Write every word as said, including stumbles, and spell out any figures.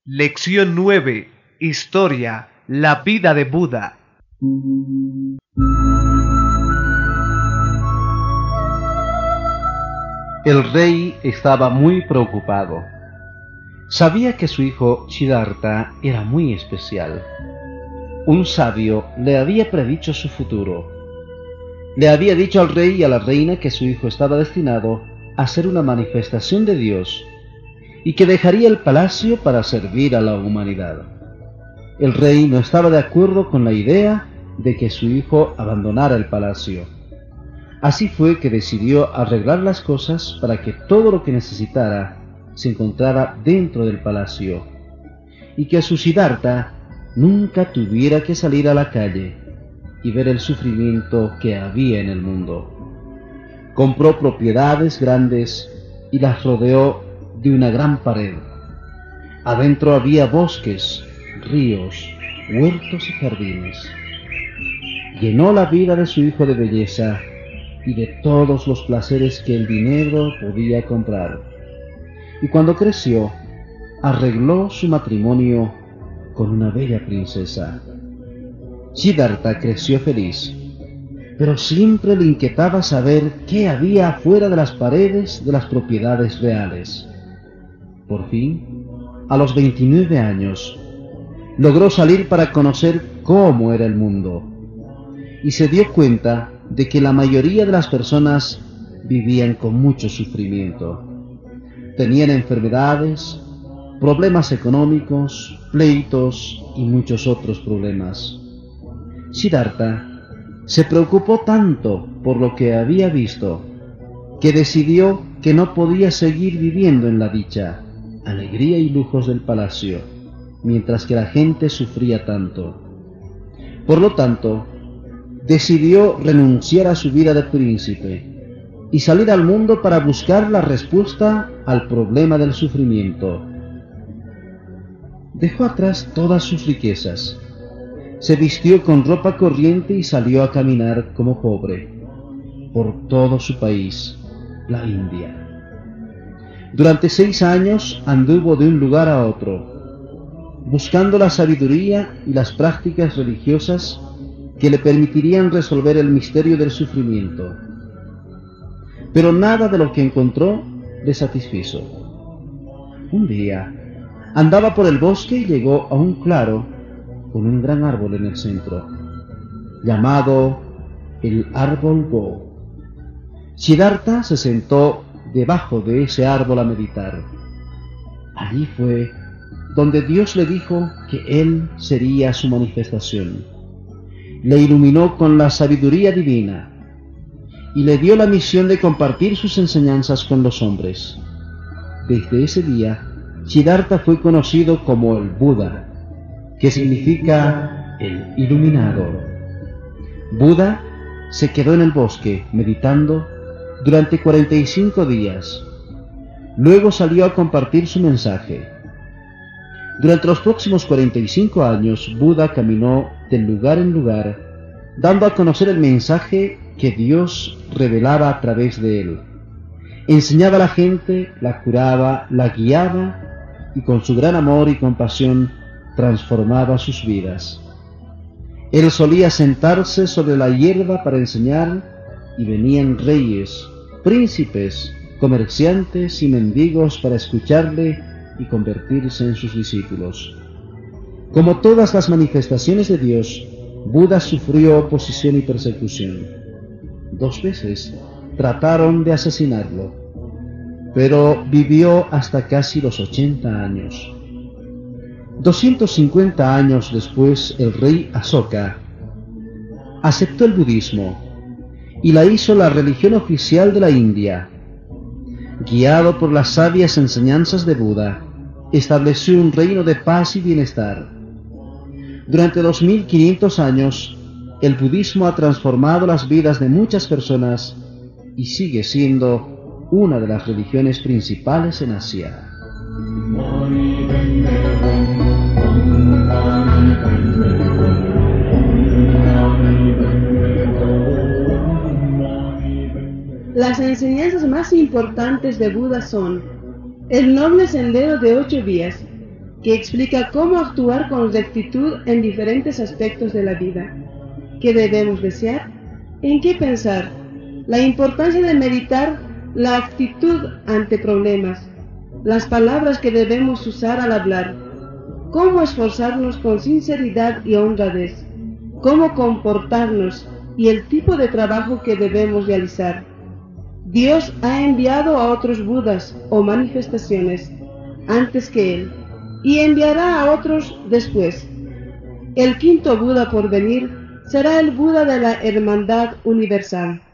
Lección nueve. Historia. La vida de Buda. El rey estaba muy preocupado. Sabía que su hijo Siddhartha era muy especial. Un sabio le había predicho su futuro. Le había dicho al rey y a la reina que su hijo estaba destinado a ser una manifestación de Dios y que dejaría el palacio para servir a la humanidad. El rey no estaba de acuerdo con la idea de que su hijo abandonara el palacio. Así fue que decidió arreglar las cosas para que todo lo que necesitara se encontrara dentro del palacio y que su Siddhartha nunca tuviera que salir a la calle y ver el sufrimiento que había en el mundo. Compró propiedades grandes y las rodeó de una gran pared. Adentro había bosques, ríos, huertos y jardines. Llenó la vida de su hijo de belleza y de todos los placeres que el dinero podía comprar. Y cuando creció, arregló su matrimonio con una bella princesa. Siddhartha creció feliz, pero siempre le inquietaba saber qué había afuera de las paredes de las propiedades reales. Por fin, a los veintinueve años, logró salir para conocer cómo era el mundo, y se dio cuenta de que la mayoría de las personas vivían con mucho sufrimiento. Tenían enfermedades, problemas económicos, pleitos y muchos otros problemas. Siddhartha se preocupó tanto por lo que había visto que decidió que no podía seguir viviendo en la dicha, alegría y lujos del palacio, mientras que la gente sufría tanto. Por lo tanto, decidió renunciar a su vida de príncipe y salir al mundo para buscar la respuesta al problema del sufrimiento. Dejó atrás todas sus riquezas, se vistió con ropa corriente y salió a caminar como pobre por todo su país, la India. Durante seis años anduvo de un lugar a otro, buscando la sabiduría y las prácticas religiosas que le permitirían resolver el misterio del sufrimiento. Pero nada de lo que encontró le satisfizo. Un día andaba por el bosque y llegó a un claro con un gran árbol en el centro, llamado el árbol Bo. Siddhartha se sentó debajo de ese árbol a meditar. Allí fue donde Dios le dijo que él sería su manifestación. Le iluminó con la sabiduría divina y le dio la misión de compartir sus enseñanzas con los hombres. Desde ese día, Siddhartha fue conocido como el Buda, que significa el iluminado. Buda se quedó en el bosque meditando durante cuarenta y cinco días. Luego salió a compartir su mensaje. Durante los próximos cuarenta y cinco años, Buda caminó de lugar en lugar, dando a conocer el mensaje que Dios revelaba a través de él. Enseñaba a la gente, la curaba, la guiaba y con su gran amor y compasión transformaba sus vidas. Él solía sentarse sobre la hierba para enseñar y venían reyes, príncipes, comerciantes y mendigos para escucharle y convertirse en sus discípulos. Como todas las manifestaciones de Dios, Buda sufrió oposición y persecución. Dos veces trataron de asesinarlo, pero vivió hasta casi los ochenta años. doscientos cincuenta años después, el rey Asoka aceptó el budismo y la hizo la religión oficial de la India. Guiado por las sabias enseñanzas de Buda, estableció un reino de paz y bienestar. Durante dos mil quinientos años, el budismo ha transformado las vidas de muchas personas y sigue siendo una de las religiones principales en Asia. Las enseñanzas más importantes de Buda son el noble sendero de ocho vías, que explica cómo actuar con rectitud en diferentes aspectos de la vida. ¿Qué debemos desear? ¿En qué pensar? La importancia de meditar la actitud ante problemas, las palabras que debemos usar al hablar, cómo esforzarnos con sinceridad y honradez, cómo comportarnos y el tipo de trabajo que debemos realizar. Dios ha enviado a otros Budas o manifestaciones antes que Él, y enviará a otros después. El quinto Buda por venir será el Buda de la Hermandad Universal.